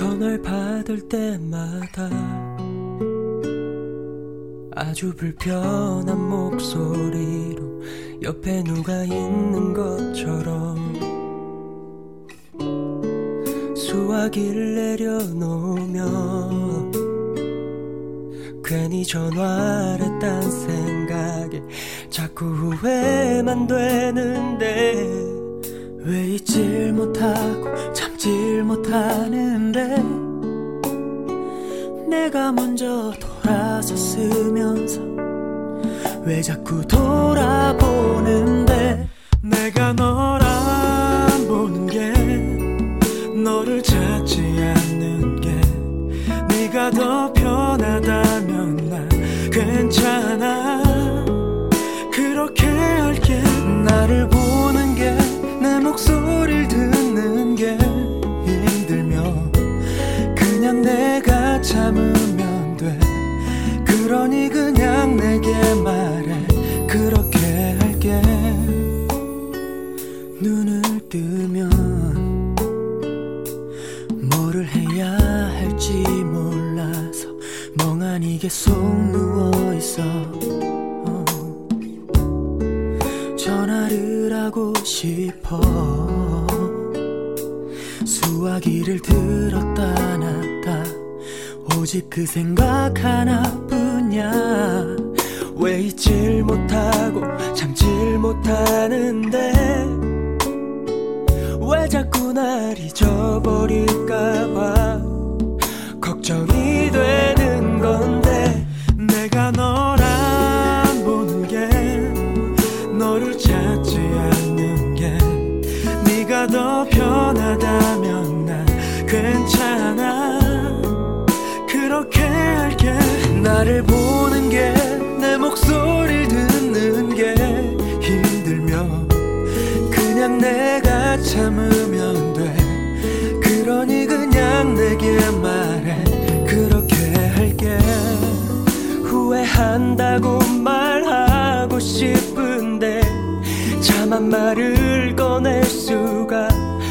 전화를 받을 때마다 아주 불편한 목소리로 옆에 누가 있는 것처럼 수화기를 내려놓으면 괜히 전화를 했단 생각에 자꾸 후회만 되는데 왜 잊질 못하고 참질 못하는데 내가 먼저 돌아섰으면서 왜 자꾸 돌아보는데 내가 널 안 보는 게 너를 찾지 않는 게 네가 더 편하다면 난 괜찮아 그렇게 할게 나를 보는 게 내 목소리를 듣는 게 힘들면 그냥 내가 참으면 돼 그러니 그냥 내게 말해 그렇게 할게 눈을 뜨면 뭐를 해야 할지 몰라서 멍하니 계속 누워있어 전화를 하고 싶어 수화기를 들었다 놨다 오직 그 생각 하나뿐이야 왜 잊질 못하고 참질 못하는데 왜 자꾸 날 잊어버릴까봐 걱정이 되는 건데 내가 널 안 보는 게 너를 찾지 않는 게 네가 더 편하다면 난 괜찮아 그렇게 할게 나를 보는 게 내 목소리를 듣는 게 힘들면 그냥 내가 참으면 돼 그러니 그냥 내게 말해 그렇게 할게 후회한다고 말하고 싶은데 차마 말을 꺼낼 수가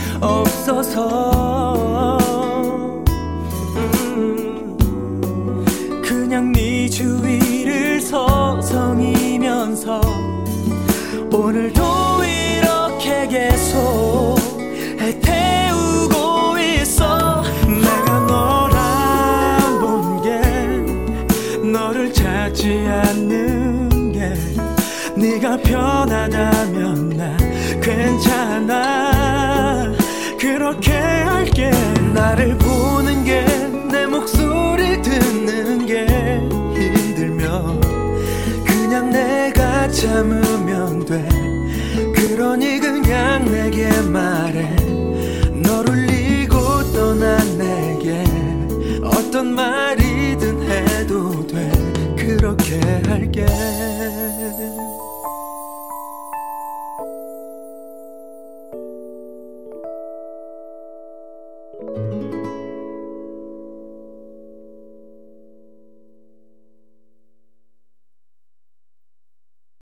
없어서 그냥 네 주위를 서성이면서 오늘도 이렇게 계속 태우고 있어 내가 널 안 본 게 너를 찾지 않는 게 네가 편하다면 난 괜찮아 그렇게 할게 나를 보는 게 내 목소리 듣는 게 힘들면 그냥 내가 참으면